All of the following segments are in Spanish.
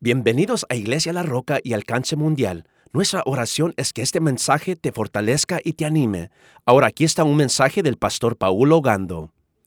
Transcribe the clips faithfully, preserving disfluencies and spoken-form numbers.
Bienvenidos a Iglesia La Roca y Alcance Mundial. Nuestra oración es que este mensaje te fortalezca y te anime. Ahora aquí está un mensaje del pastor Paulo Gando.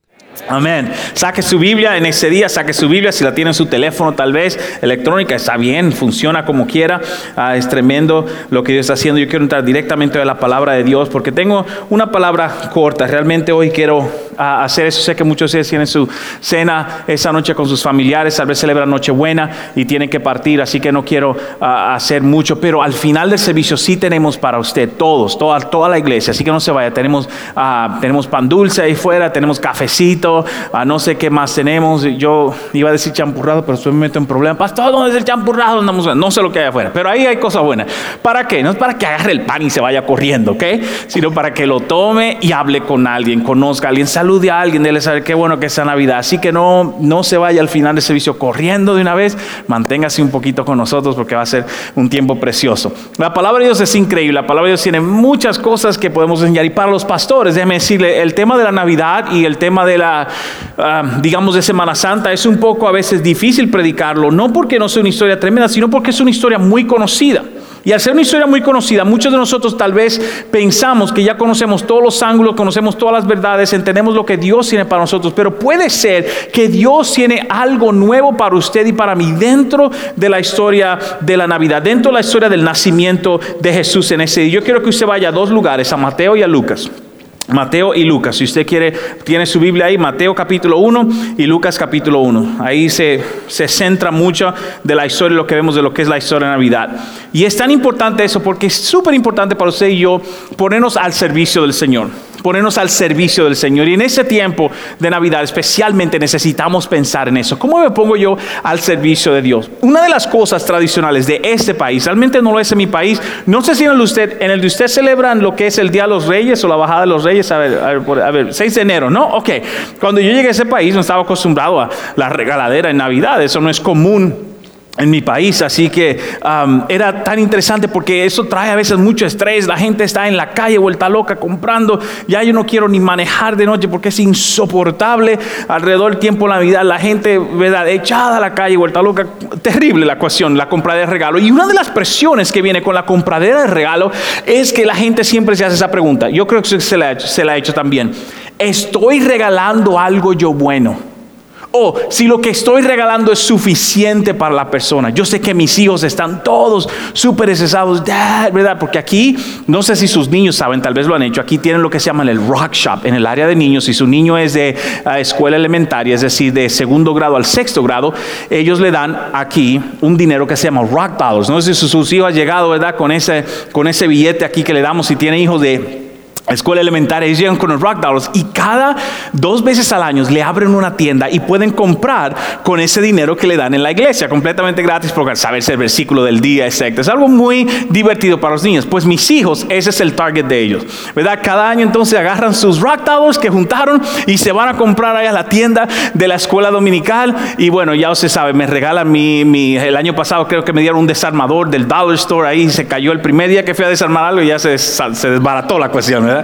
Amén. Saque su Biblia en ese día, saque su Biblia, si la tiene en su teléfono tal vez, electrónica, está bien, funciona como quiera. Ah, es tremendo lo que Dios está haciendo. Yo quiero entrar directamente a la palabra de Dios porque tengo una palabra corta. Realmente hoy quiero ah, hacer eso. Sé que muchos de ustedes tienen su cena esa noche con sus familiares, tal vez celebran Nochebuena y tienen que partir, así que no quiero ah, hacer mucho, pero al final del servicio sí tenemos para usted, todos, toda, toda la iglesia, así que no se vaya. Tenemos, ah, tenemos pan dulce ahí fuera, tenemos cafecito. Uh, no sé qué más tenemos. Yo iba a decir champurrado, pero después me meto en problemas. Pastor, ¿dónde es el champurrado? No sé lo que hay afuera, pero ahí hay cosas buenas. ¿Para qué? No es para que agarre el pan y se vaya corriendo, ¿ok? Sino para que lo tome y hable con alguien, conozca a alguien, salude a alguien, déle saber qué bueno que es esta Navidad. Así que no, no se vaya al final del servicio corriendo de una vez. Manténgase un poquito con nosotros porque va a ser un tiempo precioso. La palabra de Dios es increíble. La palabra de Dios tiene muchas cosas que podemos enseñar. Y para los pastores, déjeme decirle, el tema de la Navidad y el tema de la Uh, digamos de Semana Santa es un poco a veces difícil predicarlo, no porque no sea una historia tremenda, sino porque es una historia muy conocida. Y al ser una historia muy conocida, muchos de nosotros tal vez pensamos que ya conocemos todos los ángulos, conocemos todas las verdades, entendemos lo que Dios tiene para nosotros, pero puede ser que Dios tiene algo nuevo para usted y para mí dentro de la historia de la Navidad, dentro de la historia del nacimiento de Jesús en ese día. Yo quiero que usted vaya a dos lugares, a Mateo y a Lucas. Mateo y Lucas, si usted quiere, tiene su Biblia ahí, Mateo capítulo uno y Lucas capítulo uno. Ahí se, se centra mucho de la historia, lo que vemos de lo que es la historia de Navidad. Y es tan importante eso porque es súper importante para usted y yo ponernos al servicio del Señor. Ponernos al servicio del Señor. Y en ese tiempo de Navidad especialmente necesitamos pensar en eso. ¿Cómo me pongo yo al servicio de Dios? Una de las cosas tradicionales de este país, realmente no lo es en mi país, no sé si en el de usted, en el de usted celebran lo que es el Día de los Reyes o la Bajada de los Reyes, a ver, a ver, a ver seis de enero, ¿no? Ok, cuando yo llegué a ese país no estaba acostumbrado a la regaladera en Navidad, eso no es común en mi país, así que um, era tan interesante porque eso trae a veces mucho estrés. La gente está en la calle vuelta loca comprando. Ya yo no quiero ni manejar de noche porque es insoportable alrededor del tiempo de Navidad. La gente, ¿verdad?, echada a la calle vuelta loca. Terrible la cuestión, la compradera de regalo. Y una de las presiones que viene con la compradera de regalo es que la gente siempre se hace esa pregunta. Yo creo que se la ha hecho, se la ha hecho también. ¿Estoy regalando algo yo bueno? O si lo que estoy regalando es suficiente para la persona. Yo sé que mis hijos están todos súper estresados, Dad, ¿verdad? Porque aquí, no sé si sus niños saben, tal vez lo han hecho. Aquí tienen lo que se llama el Rock Shop en el área de niños. Si su niño es de uh, escuela elementaria, es decir, de segundo grado al sexto grado, ellos le dan aquí un dinero que se llama Rock Dollars. No sé si sus hijos han llegado, ¿verdad?, con ese, con ese billete aquí que le damos si tienen hijos de escuela elementaria. Ellos llegan con los Rock Dollars y cada dos veces al año le abren una tienda y pueden comprar con ese dinero que le dan en la iglesia, completamente gratis, porque saberse el versículo del día exacto. Es algo muy divertido para los niños. Pues mis hijos, ese es el target de ellos, ¿verdad? Cada año entonces agarran sus Rock Dollars que juntaron y se van a comprar ahí a la tienda de la escuela dominical. Y bueno, ya usted sabe, me regalan mi, mi, el año pasado creo que me dieron un desarmador del Dollar Store. Ahí se cayó el primer día que fui a desarmar algo y ya se, se desbarató la cuestión, ¿verdad?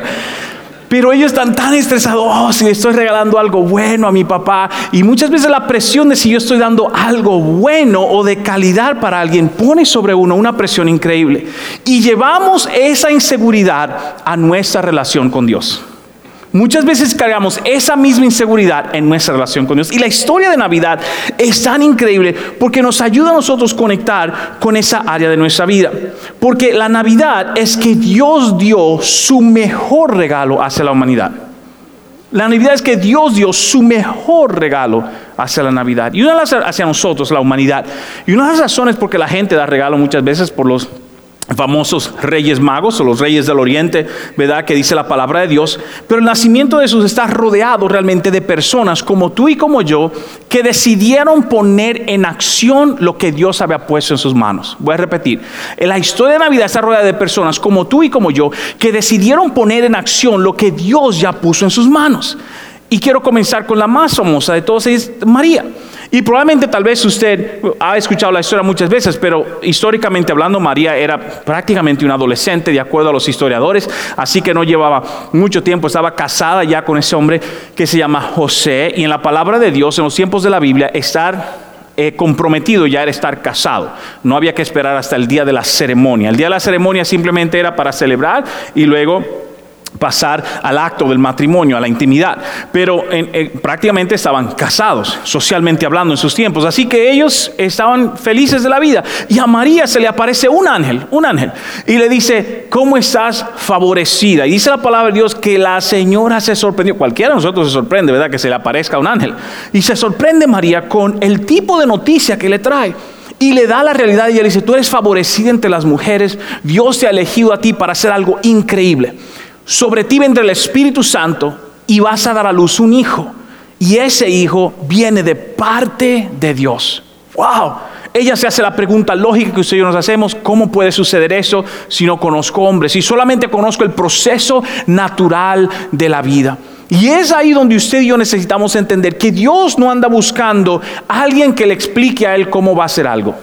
Pero ellos están tan estresados. Oh, si le estoy regalando algo bueno a mi papá. Y muchas veces la presión de si yo estoy dando algo bueno o de calidad para alguien pone sobre uno una presión increíble. Y llevamos esa inseguridad a nuestra relación con Dios. Muchas veces cargamos esa misma inseguridad en nuestra relación con Dios. Y la historia de Navidad es tan increíble porque nos ayuda a nosotros conectar con esa área de nuestra vida. Porque la Navidad es que Dios dio su mejor regalo hacia la humanidad. La Navidad es que Dios dio su mejor regalo hacia la Navidad. Y una de las hacia nosotros, la humanidad. Y una de las razones por que la gente da regalo muchas veces por los famosos Reyes Magos o los Reyes del Oriente, ¿verdad?, que dice la palabra de Dios. Pero el nacimiento de Jesús está rodeado realmente de personas como tú y como yo que decidieron poner en acción lo que Dios había puesto en sus manos. Voy a repetir, la historia de Navidad está rodeada de personas como tú y como yo que decidieron poner en acción lo que Dios ya puso en sus manos. Y quiero comenzar con la más famosa de todas ellas, María. Y probablemente tal vez usted ha escuchado la historia muchas veces, pero históricamente hablando, María era prácticamente una adolescente, de acuerdo a los historiadores, así que no llevaba mucho tiempo, estaba casada ya con ese hombre que se llama José. Y en la palabra de Dios, en los tiempos de la Biblia, estar eh, comprometido ya era estar casado. No había que esperar hasta el día de la ceremonia. El día de la ceremonia simplemente era para celebrar y luego pasar al acto del matrimonio, a la intimidad. Pero en, en, prácticamente estaban casados, socialmente hablando, en sus tiempos. Así que ellos estaban felices de la vida. Y a María se le aparece un ángel, un ángel. Y le dice, ¿cómo estás favorecida? Y dice la palabra de Dios que la señora se sorprendió. Cualquiera de nosotros se sorprende, ¿verdad? Que se le aparezca un ángel. Y se sorprende María con el tipo de noticia que le trae. Y le da la realidad y ella dice, tú eres favorecida entre las mujeres. Dios te ha elegido a ti para hacer algo increíble. Sobre ti vendrá el Espíritu Santo y vas a dar a luz un hijo. Y ese hijo viene de parte de Dios. ¡Wow! Ella se hace la pregunta lógica que usted y yo nos hacemos. ¿Cómo puede suceder eso si no conozco hombres? Si solamente conozco el proceso natural de la vida. Y es ahí donde usted y yo necesitamos entender que Dios no anda buscando a alguien que le explique a él cómo va a hacer algo.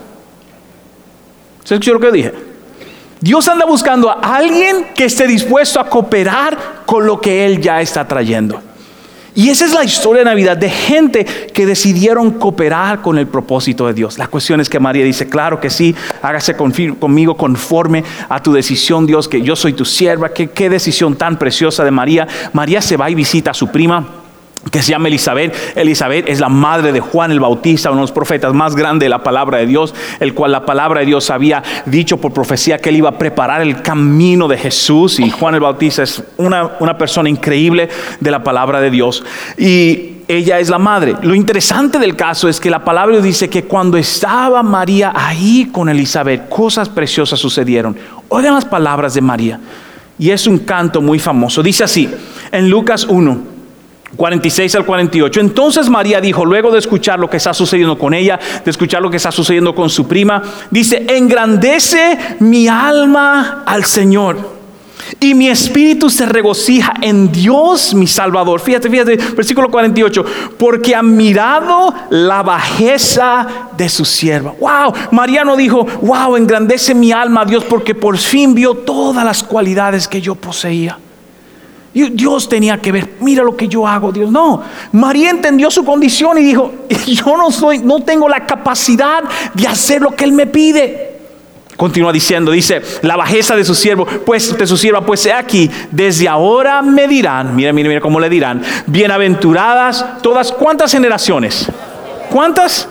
¿Se escuchó lo que dije? Dios anda buscando a alguien que esté dispuesto a cooperar con lo que Él ya está trayendo. Y esa es la historia de Navidad, de gente que decidieron cooperar con el propósito de Dios. La cuestión es que María dice, claro que sí, hágase conmigo conforme a tu decisión, Dios, que yo soy tu sierva. Qué, qué decisión tan preciosa de María. María se va y visita a su prima, que se llama Elizabeth. Elizabeth es la madre de Juan el Bautista, uno de los profetas más grandes de la palabra de Dios, el cual la palabra de Dios había dicho por profecía que él iba a preparar el camino de Jesús. Y Juan el Bautista es una, una persona increíble de la palabra de Dios. Y ella es la madre. Lo interesante del caso es que la palabra dice que cuando estaba María ahí con Elizabeth, cosas preciosas sucedieron. Oigan las palabras de María. Y es un canto muy famoso. Dice así, en Lucas uno. cuarenta y seis al cuarenta y ocho. Entonces María dijo, luego de escuchar lo que está sucediendo con ella, de escuchar lo que está sucediendo con su prima, dice, engrandece mi alma al Señor y mi espíritu se regocija en Dios mi Salvador. Fíjate, fíjate, versículo cuarenta y ocho, porque ha mirado la bajeza de su sierva. Wow, María no dijo, wow, engrandece mi alma a Dios porque por fin vio todas las cualidades que yo poseía. Dios tenía que ver, mira lo que yo hago, Dios. No, María entendió su condición y dijo, yo no soy, no tengo la capacidad de hacer lo que Él me pide. Continúa diciendo, dice, la bajeza de su siervo, pues de su sierva, pues he aquí, desde ahora me dirán, mira, mira, mira cómo le dirán, bienaventuradas todas, ¿cuántas generaciones? ¿Cuántas?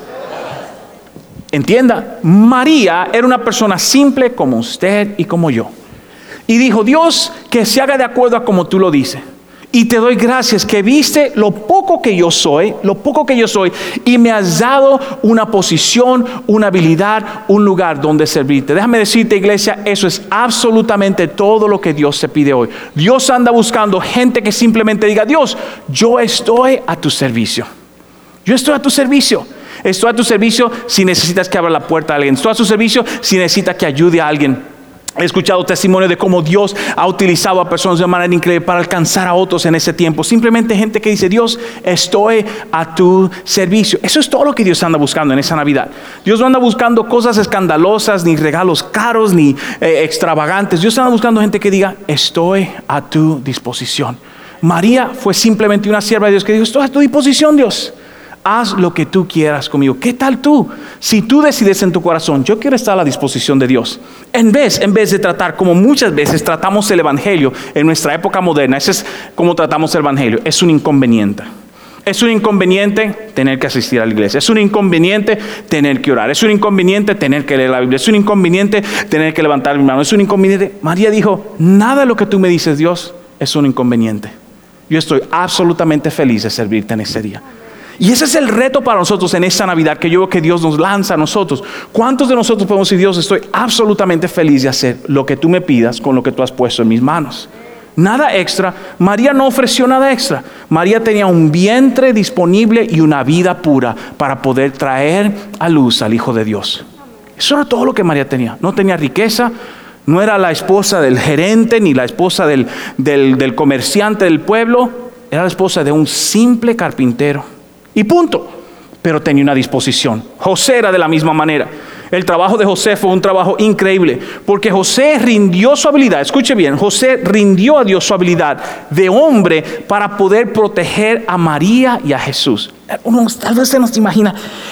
Entienda, María era una persona simple como usted y como yo. Y dijo, Dios, que se haga de acuerdo a como tú lo dices. Y te doy gracias que viste lo poco que yo soy, lo poco que yo soy, y me has dado una posición, una habilidad, un lugar donde servirte. Déjame decirte, iglesia, eso es absolutamente todo lo que Dios te pide hoy. Dios anda buscando gente que simplemente diga, Dios, yo estoy a tu servicio. Yo estoy a tu servicio. Estoy a tu servicio si necesitas que abra la puerta a alguien. Estoy a tu servicio si necesitas que ayude a alguien. He escuchado testimonios de cómo Dios ha utilizado a personas de manera increíble para alcanzar a otros en ese tiempo. Simplemente gente que dice, Dios, estoy a tu servicio. Eso es todo lo que Dios anda buscando en esa Navidad. Dios no anda buscando cosas escandalosas, ni regalos caros, ni eh, extravagantes. Dios anda buscando gente que diga, estoy a tu disposición. María fue simplemente una sierva de Dios que dijo, estoy a tu disposición, Dios. Haz lo que tú quieras conmigo. ¿Qué tal tú? Si tú decides en tu corazón, yo quiero estar a la disposición de Dios. En vez, en vez de tratar como muchas veces tratamos el evangelio en nuestra época moderna, ese es como tratamos el evangelio. Es un inconveniente. Es un inconveniente tener que asistir a la iglesia. Es un inconveniente tener que orar. Es un inconveniente tener que leer la Biblia. Es un inconveniente tener que levantar mi mano. Es un inconveniente. María dijo, nada de lo que tú me dices, Dios, es un inconveniente. Yo estoy absolutamente feliz de servirte en ese día. Y ese es el reto para nosotros en esta Navidad que yo veo que Dios nos lanza a nosotros. ¿Cuántos de nosotros podemos decir, Dios, estoy absolutamente feliz de hacer lo que tú me pidas con lo que tú has puesto en mis manos? Nada extra. María no ofreció nada extra. María tenía un vientre disponible y una vida pura para poder traer a luz al Hijo de Dios. Eso era todo lo que María tenía. No tenía riqueza. No era la esposa del gerente ni la esposa del, del, del comerciante del pueblo. Era la esposa de un simple carpintero. Y punto. Pero tenía una disposición. José era de la misma manera. El trabajo de José fue un trabajo increíble, porque José rindió su habilidad. Escuche bien, José rindió a Dios su habilidad de hombre para poder proteger a María y a Jesús. Uno tal vez se nos imagina,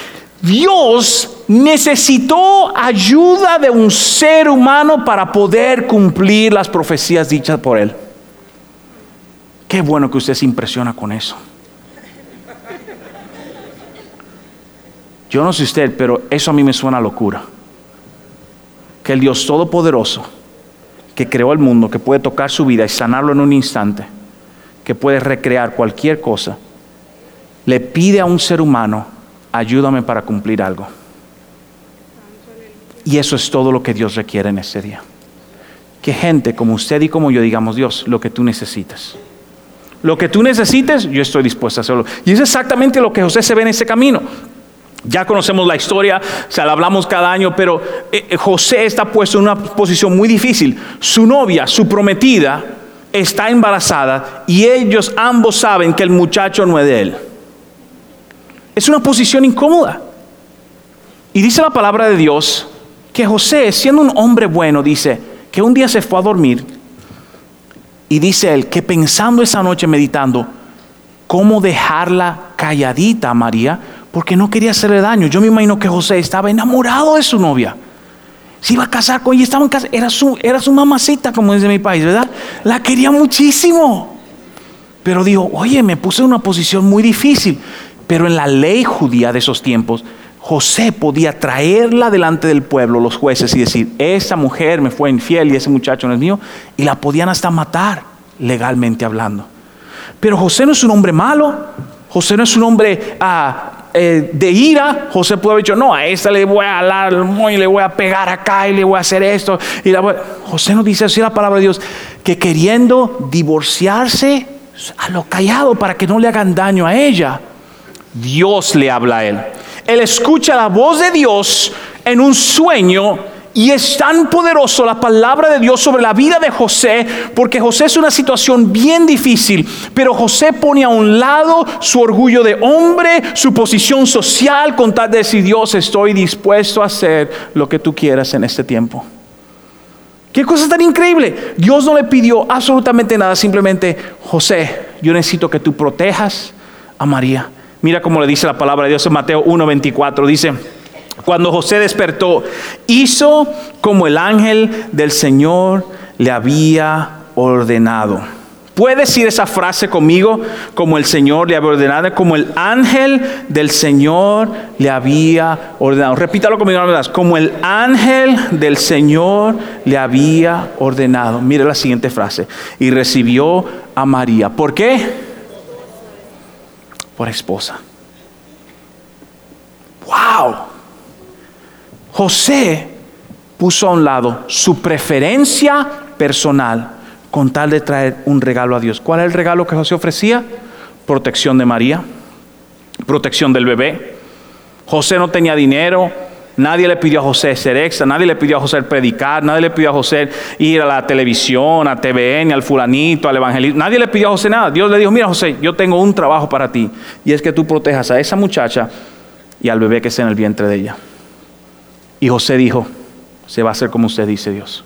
Dios necesitó ayuda de un ser humano para poder cumplir las profecías dichas por Él. Qué bueno que usted se impresiona con eso. Yo no sé usted, pero eso a mí me suena a locura. Que el Dios Todopoderoso, que creó el mundo, que puede tocar su vida y sanarlo en un instante, que puede recrear cualquier cosa, le pide a un ser humano, ayúdame para cumplir algo. Y eso es todo lo que Dios requiere en ese día. Que gente como usted y como yo digamos, Dios, lo que tú necesitas. Lo que tú necesites, yo estoy dispuesto a hacerlo. Y es exactamente lo que José se ve en ese camino. Ya conocemos la historia, o sea, la hablamos cada año, pero eh, José está puesto en una posición muy difícil. Su novia, su prometida, está embarazada y ellos ambos saben que el muchacho no es de él. Es una posición incómoda. Y dice la palabra de Dios que José, siendo un hombre bueno, dice que un día se fue a dormir y dice él que pensando esa noche, meditando, cómo dejarla calladita a María, porque no quería hacerle daño. Yo me imagino que José estaba enamorado de su novia. Se iba a casar con ella, estaba en casa, era su, era su mamacita, como dice mi país, ¿verdad? La quería muchísimo. Pero dijo, oye, me puse en una posición muy difícil. Pero en la ley judía de esos tiempos, José podía traerla delante del pueblo, los jueces, y decir, esa mujer me fue infiel y ese muchacho no es mío. Y la podían hasta matar, legalmente hablando. Pero José no es un hombre malo. José no es un hombre ah, eh, de ira. José puede haber dicho, no, a esta le voy a alar el moño y le voy a pegar acá y le voy a hacer esto. Y la voy... José nos dice así la palabra de Dios, que queriendo divorciarse a lo callado para que no le hagan daño a ella, Dios le habla a él. Él escucha la voz de Dios en un sueño. Y es tan poderoso la palabra de Dios sobre la vida de José, porque José es una situación bien difícil, pero José pone a un lado su orgullo de hombre, su posición social, con tal de decir, Dios, estoy dispuesto a hacer lo que tú quieras en este tiempo. Qué cosa tan increíble. Dios no le pidió absolutamente nada, simplemente, José, yo necesito que tú protejas a María. Mira cómo le dice la palabra de Dios en Mateo uno veinticuatro, dice, cuando José despertó, hizo como el ángel del Señor le había ordenado. ¿Puede decir esa frase conmigo? Como el Señor le había ordenado, como el ángel del Señor le había ordenado. Repítalo conmigo una vez. Como el ángel del Señor le había ordenado. Mire la siguiente frase. Y recibió a María. ¿Por qué? Por esposa. ¡Wow! José puso a un lado su preferencia personal con tal de traer un regalo a Dios. ¿Cuál es el regalo que José ofrecía? Protección de María, protección del bebé. José no tenía dinero, nadie le pidió a José ser extra, nadie le pidió a José predicar, nadie le pidió a José ir a la televisión, a T V N, al fulanito, al evangelista. Nadie le pidió a José nada. Dios le dijo, mira José, yo tengo un trabajo para ti, y es que tú protejas a esa muchacha y al bebé que está en el vientre de ella. Y José dijo, se va a hacer como usted dice, Dios.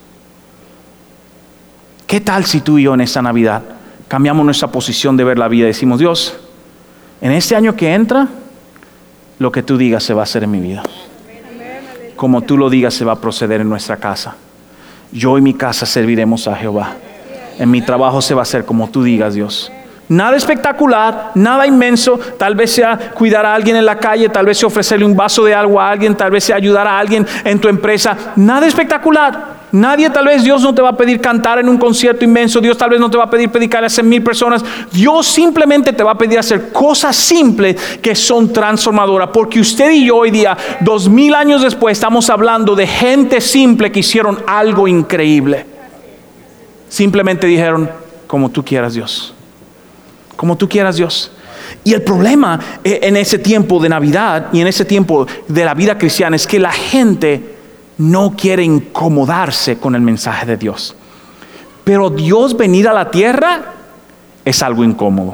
¿Qué tal si tú y yo en esta Navidad cambiamos nuestra posición de ver la vida y decimos, Dios, en este año que entra, lo que tú digas se va a hacer en mi vida. Como tú lo digas se va a proceder en nuestra casa. Yo y mi casa serviremos a Jehová. En mi trabajo se va a hacer como tú digas, Dios. Nada espectacular, nada inmenso. Tal vez sea cuidar a alguien en la calle, tal vez sea ofrecerle un vaso de agua a alguien, tal vez sea ayudar a alguien en tu empresa. Nada espectacular. Nadie, tal vez Dios no te va a pedir cantar en un concierto inmenso. Dios tal vez no te va a pedir predicar a cien mil personas. Dios simplemente te va a pedir hacer cosas simples que son transformadoras. Porque usted y yo hoy día, dos mil años después, estamos hablando de gente simple que hicieron algo increíble. Simplemente dijeron, como tú quieras, Dios. Como tú quieras, Dios. Y el problema en ese tiempo de Navidad y en ese tiempo de la vida cristiana es que la gente no quiere incomodarse con el mensaje de Dios. Pero Dios venir a la tierra es algo incómodo.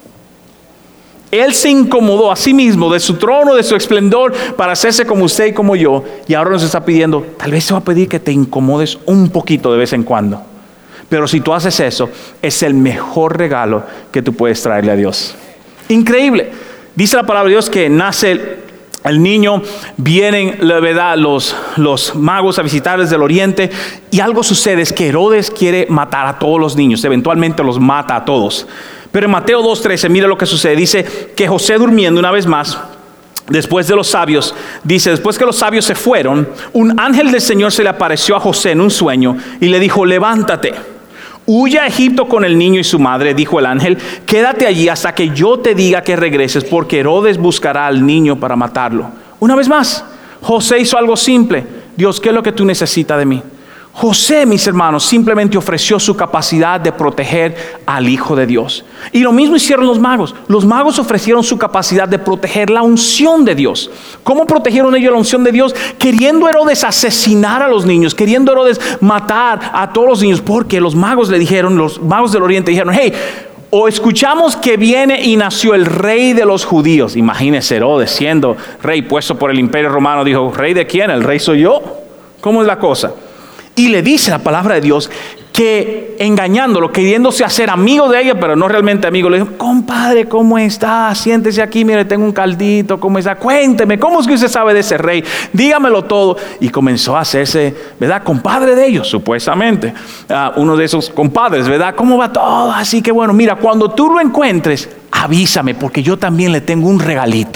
Él se incomodó a sí mismo de su trono, de su esplendor, para hacerse como usted y como yo. Y ahora nos está pidiendo, tal vez se va a pedir que te incomodes un poquito de vez en cuando. Pero si tú haces eso, es el mejor regalo que tú puedes traerle a Dios. Increíble. Dice la palabra de Dios que nace el niño, vienen, la verdad, los, los magos a visitarles del oriente, y algo sucede, es que Herodes quiere matar a todos los niños, eventualmente los mata a todos. Pero en Mateo dos trece, mire lo que sucede, dice que José, durmiendo una vez más, después de los sabios, dice, después que los sabios se fueron, un ángel del Señor se le apareció a José en un sueño y le dijo, levántate, huye a Egipto con el niño y su madre, dijo el ángel, quédate allí hasta que yo te diga que regreses, porque Herodes buscará al niño para matarlo. Una vez más, José hizo algo simple. Dios, ¿qué es lo que tú necesitas de mí? José, mis hermanos, simplemente ofreció su capacidad de proteger al Hijo de Dios. Y lo mismo hicieron los magos. Los magos ofrecieron su capacidad de proteger la unción de Dios. ¿Cómo protegieron ellos la unción de Dios? Queriendo Herodes asesinar a los niños, queriendo Herodes matar a todos los niños, porque los magos le dijeron, los magos del oriente dijeron, hey, o escuchamos que viene y nació el rey de los judíos. Imagínese Herodes siendo rey puesto por el imperio romano, dijo, ¿rey de quién? El rey soy yo. ¿Cómo es la cosa? Y le dice la palabra de Dios que engañándolo, queriéndose hacer amigo de ella, pero no realmente amigo, le dijo, compadre, ¿cómo está? Siéntese aquí, mire, tengo un caldito, ¿cómo está? Cuénteme, ¿cómo es que usted sabe de ese rey? Dígamelo todo. Y comenzó a hacerse, ¿verdad? Compadre de ellos, supuestamente. Uh, uno de esos compadres, ¿verdad? ¿Cómo va todo? Así que bueno, mira, cuando tú lo encuentres, avísame, porque yo también le tengo un regalito.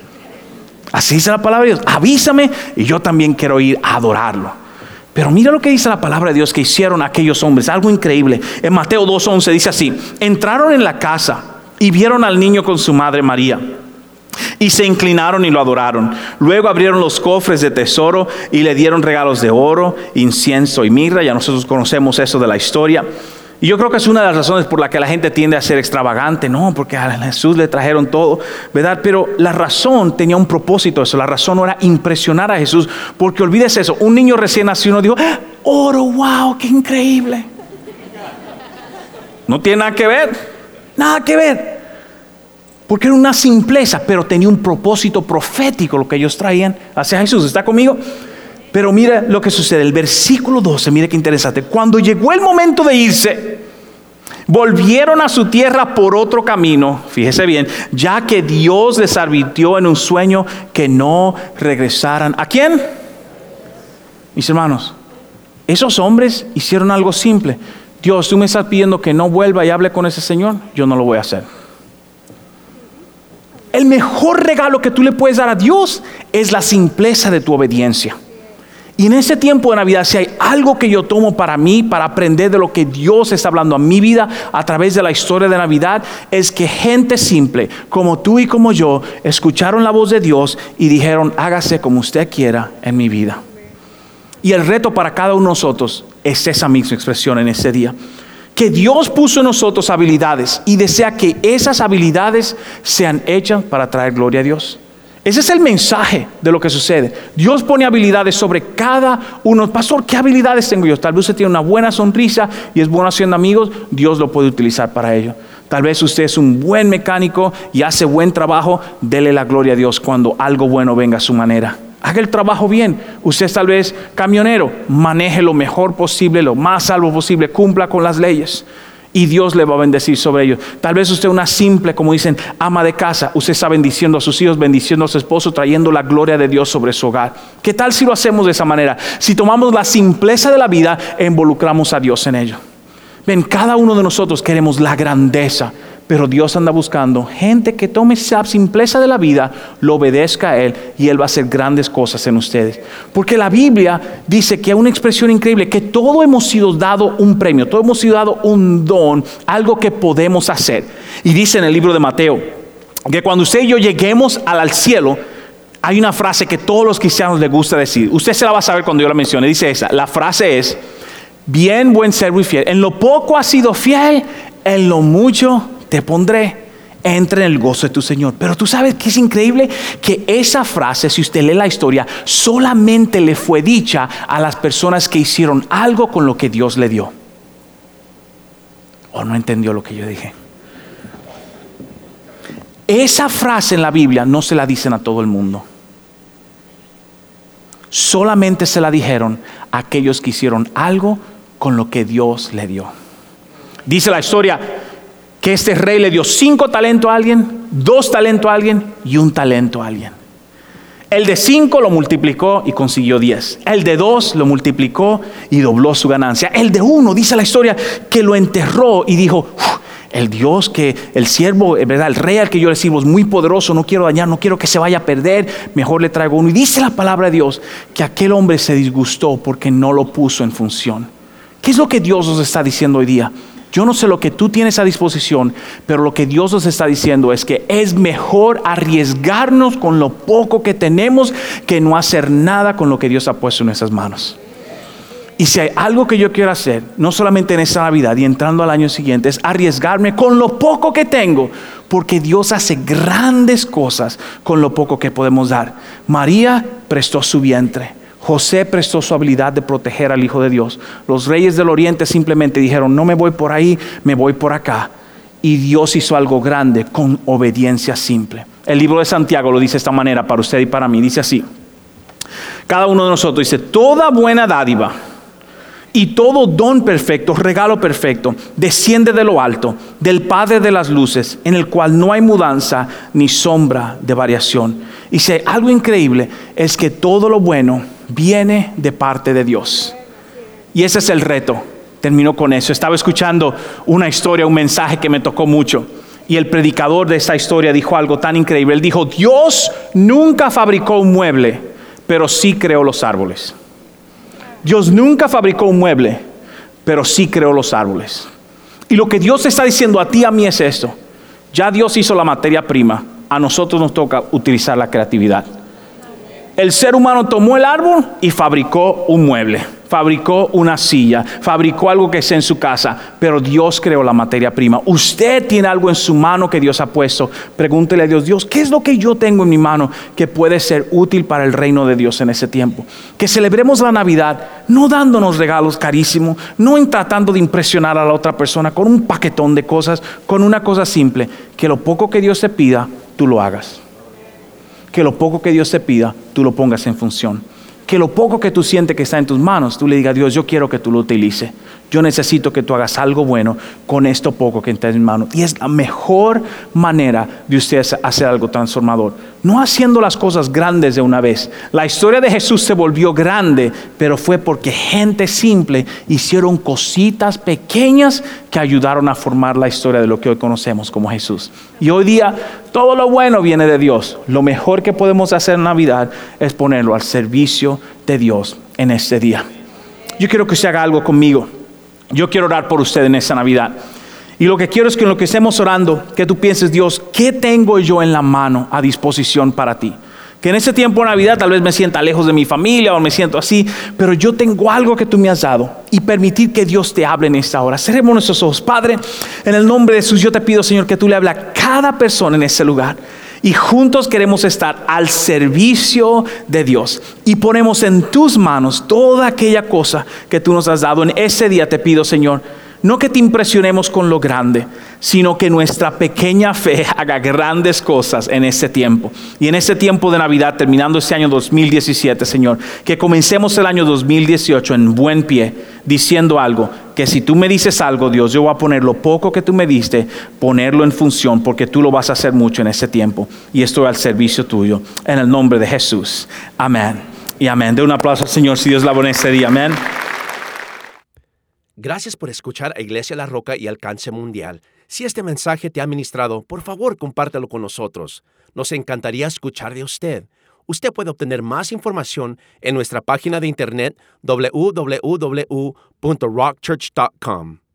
Así dice la palabra de Dios, avísame y yo también quiero ir a adorarlo. Pero mira lo que dice la palabra de Dios que hicieron aquellos hombres, algo increíble. En Mateo dos once dice así, entraron en la casa y vieron al niño con su madre María y se inclinaron y lo adoraron. Luego abrieron los cofres de tesoro y le dieron regalos de oro, incienso y mirra. Ya nosotros conocemos eso de la historia. Y yo creo que es una de las razones por la que la gente tiende a ser extravagante, no, porque a Jesús le trajeron todo, ¿verdad? Pero la razón tenía un propósito, eso, la razón no era impresionar a Jesús, porque olvídese eso, un niño recién nacido dijo, oro, wow, qué increíble. No tiene nada que ver, nada que ver, porque era una simpleza, pero tenía un propósito profético lo que ellos traían hacia Jesús. ¿Está conmigo? Pero mira lo que sucede, el versículo doce, mire qué interesante. Cuando llegó el momento de irse, volvieron a su tierra por otro camino, fíjese bien, ya que Dios les advirtió en un sueño que no regresaran. ¿A quién? Mis hermanos, esos hombres hicieron algo simple. Dios, tú me estás pidiendo que no vuelva y hable con ese señor, yo no lo voy a hacer. El mejor regalo que tú le puedes dar a Dios es la simpleza de tu obediencia. Y en ese tiempo de Navidad, si hay algo que yo tomo para mí, para aprender de lo que Dios está hablando a mi vida a través de la historia de Navidad, es que gente simple, como tú y como yo, escucharon la voz de Dios y dijeron, hágase como usted quiera en mi vida. Y el reto para cada uno de nosotros es esa misma expresión en ese día. Que Dios puso en nosotros habilidades y desea que esas habilidades sean hechas para traer gloria a Dios. Ese es el mensaje de lo que sucede. Dios pone habilidades sobre cada uno. Pastor, ¿qué habilidades tengo yo? Tal vez usted tiene una buena sonrisa y es bueno haciendo amigos. Dios lo puede utilizar para ello. Tal vez usted es un buen mecánico y hace buen trabajo. Dele la gloria a Dios cuando algo bueno venga a su manera. Haga el trabajo bien. Usted es tal vez camionero. Maneje lo mejor posible, lo más salvo posible. Cumpla con las leyes. Y Dios le va a bendecir sobre ellos. Tal vez usted una simple, como dicen, ama de casa. Usted está bendiciendo a sus hijos, bendiciendo a su esposo, trayendo la gloria de Dios sobre su hogar. ¿Qué tal si lo hacemos de esa manera? Si tomamos la simpleza de la vida e involucramos a Dios en ello. Ven, cada uno de nosotros queremos la grandeza, pero Dios anda buscando gente que tome esa simpleza de la vida, lo obedezca a Él y Él va a hacer grandes cosas en ustedes. Porque la Biblia dice que hay una expresión increíble, que todo hemos sido dado un premio, todo hemos sido dado un don, algo que podemos hacer. Y dice en el libro de Mateo, que cuando usted y yo lleguemos al, al cielo, hay una frase que todos los cristianos les gusta decir. Usted se la va a saber cuando yo la mencione. Dice esa, la frase es, bien buen servo y fiel, en lo poco has sido fiel, en lo mucho te pondré, entra en el gozo de tu Señor. Pero tú sabes que es increíble que esa frase, si usted lee la historia, solamente le fue dicha a las personas que hicieron algo con lo que Dios le dio. ¿O no entendió lo que yo dije? Esa frase en la Biblia no se la dicen a todo el mundo. Solamente se la dijeron a aquellos que hicieron algo con lo que Dios le dio. Dice la historia que este rey le dio cinco talentos a alguien, dos talentos a alguien y un talento a alguien. El de cinco lo multiplicó y consiguió diez. El de dos lo multiplicó y dobló su ganancia. El de uno, dice la historia, que lo enterró y dijo, el Dios que el siervo, ¿verdad? El rey al que yo le sirvo es muy poderoso, no quiero dañar, no quiero que se vaya a perder, mejor le traigo uno. Y dice la palabra de Dios que aquel hombre se disgustó porque no lo puso en función. ¿Qué es lo que Dios nos está diciendo hoy día? Yo no sé lo que tú tienes a disposición, pero lo que Dios nos está diciendo es que es mejor arriesgarnos con lo poco que tenemos que no hacer nada con lo que Dios ha puesto en nuestras manos. Y si hay algo que yo quiero hacer, no solamente en esta Navidad y entrando al año siguiente, es arriesgarme con lo poco que tengo, porque Dios hace grandes cosas con lo poco que podemos dar. María prestó su vientre. José prestó su habilidad de proteger al Hijo de Dios. Los reyes del Oriente simplemente dijeron, no me voy por ahí, me voy por acá. Y Dios hizo algo grande con obediencia simple. El libro de Santiago lo dice de esta manera para usted y para mí. Dice así, cada uno de nosotros dice, toda buena dádiva y todo don perfecto, regalo perfecto, desciende de lo alto, del Padre de las luces, en el cual no hay mudanza ni sombra de variación. Y si hay algo increíble, es que todo lo bueno viene de parte de Dios. Y ese es el reto. Termino con eso. Estaba escuchando una historia, un mensaje que me tocó mucho. Y el predicador de esta historia dijo algo tan increíble. Él dijo, Dios nunca fabricó un mueble, pero sí creó los árboles. Dios nunca fabricó un mueble, pero sí creó los árboles. Y lo que Dios está diciendo a ti y a mí es esto. Ya Dios hizo la materia prima. A nosotros nos toca utilizar la creatividad. El ser humano tomó el árbol y fabricó un mueble, fabricó una silla, fabricó algo que esté en su casa, pero Dios creó la materia prima. Usted tiene algo en su mano que Dios ha puesto. Pregúntele a Dios, Dios, ¿qué es lo que yo tengo en mi mano que puede ser útil para el reino de Dios en ese tiempo? Que celebremos la Navidad no dándonos regalos carísimos, no en tratando de impresionar a la otra persona con un paquetón de cosas, con una cosa simple, que lo poco que Dios te pida, tú lo hagas. Que lo poco que Dios te pida, tú lo pongas en función. Que lo poco que tú sientes que está en tus manos, tú le digas, Dios, yo quiero que tú lo utilices. Yo necesito que tú hagas algo bueno con esto poco que está en mis manos. Y es la mejor manera de usted hacer algo transformador. No haciendo las cosas grandes de una vez. La historia de Jesús se volvió grande, pero fue porque gente simple hicieron cositas pequeñas que ayudaron a formar la historia de lo que hoy conocemos como Jesús. Y hoy día todo lo bueno viene de Dios. Lo mejor que podemos hacer en Navidad es ponerlo al servicio de Dios en este día. Yo quiero que usted haga algo conmigo. Yo quiero orar por usted en esta Navidad. Y lo que quiero es que en lo que estemos orando, que tú pienses, Dios, ¿qué tengo yo en la mano a disposición para ti? Que en ese tiempo de Navidad tal vez me sienta lejos de mi familia o me siento así, pero yo tengo algo que tú me has dado y permitir que Dios te hable en esta hora. Cerremos nuestros ojos. Padre, en el nombre de Jesús, yo te pido, Señor, que tú le hables a cada persona en ese lugar. Y juntos queremos estar al servicio de Dios. Y ponemos en tus manos toda aquella cosa que tú nos has dado. En ese día te pido, Señor, no que te impresionemos con lo grande, sino que nuestra pequeña fe haga grandes cosas en este tiempo. Y en este tiempo de Navidad, terminando este año dos mil diecisiete, Señor, que comencemos el año dos mil dieciocho en buen pie, diciendo algo, que si tú me dices algo, Dios, yo voy a poner lo poco que tú me diste, ponerlo en función, porque tú lo vas a hacer mucho en este tiempo. Y estoy al servicio tuyo, en el nombre de Jesús. Amén y amén. De un aplauso al Señor, si Dios la pone este día. Amén. Gracias por escuchar a Iglesia La Roca y Alcance Mundial. Si este mensaje te ha ministrado, por favor, compártelo con nosotros. Nos encantaría escuchar de usted. Usted puede obtener más información en nuestra página de internet doble u doble u doble u punto rock church punto com.